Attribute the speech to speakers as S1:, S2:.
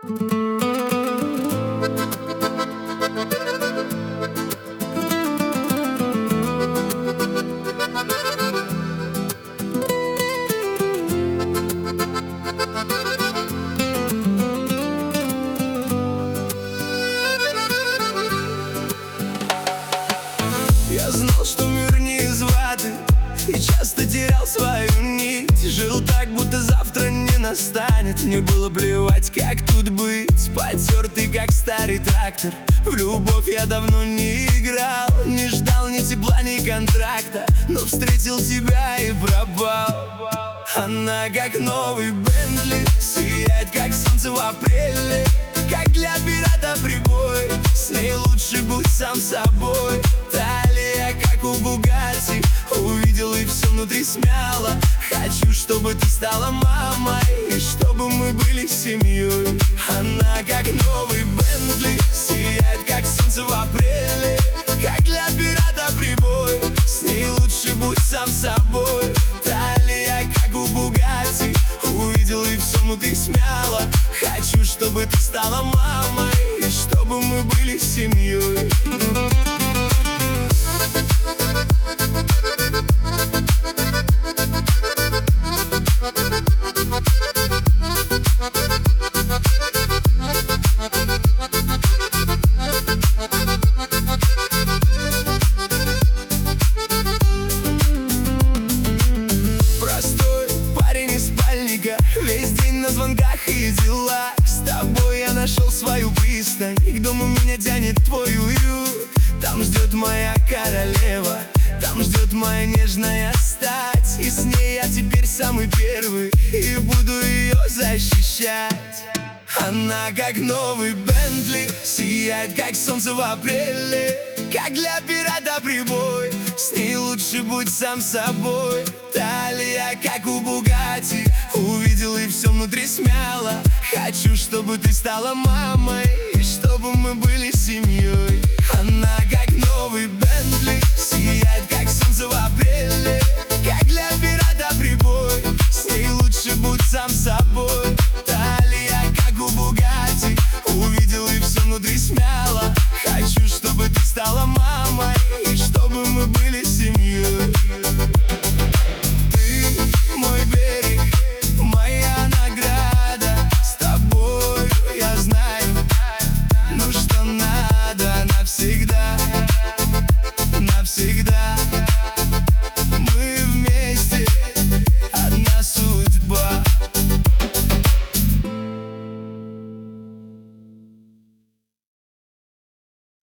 S1: Я знал, что мир не из ваты, и часто терял свою нить. Жил так, будто завтра не настанет. Мне было плевать, как тут быть. Потертый, как старый трактор. В любовь я давно не играл. Не ждал ни тепла, ни контракта. Но встретил тебя и пропал. Она как новый Бентли, сияет, как солнце в апреле. Как для пирата прибой, с ней лучше будь сам собой. Талия, как у Бугатти, увидел и все внутри смяло. Хочу, чтобы ты стала мамой, и чтобы мы были семьей. Она как новый Бентли, сияет, как солнце в апреле. Как для пирата прибой, с ней лучше будь сам собой. Талия, как у Бугатти, увидел и все внутри смяло. Хочу, чтобы ты стала мамой, и чтобы мы были семьей. Весь день на звонках и делах. С тобой я нашел свою пристань, и к дому меня тянет твой уют. Там ждет моя королева, там ждет моя нежная стать. И с ней я теперь самый первый, и буду ее защищать. Она как новый Бентли, сияет, как солнце в апреле. Как для пирата прибой, с ней лучше будь сам собой. Талия, как у Бугатти, увидел и все внутри смяло. Хочу, чтобы ты стала мамой, и чтобы мы были семьей. Она как новый Бентли, сияет, как солнце в апреле. Как для пирата прибой, с ней лучше будь сам собой.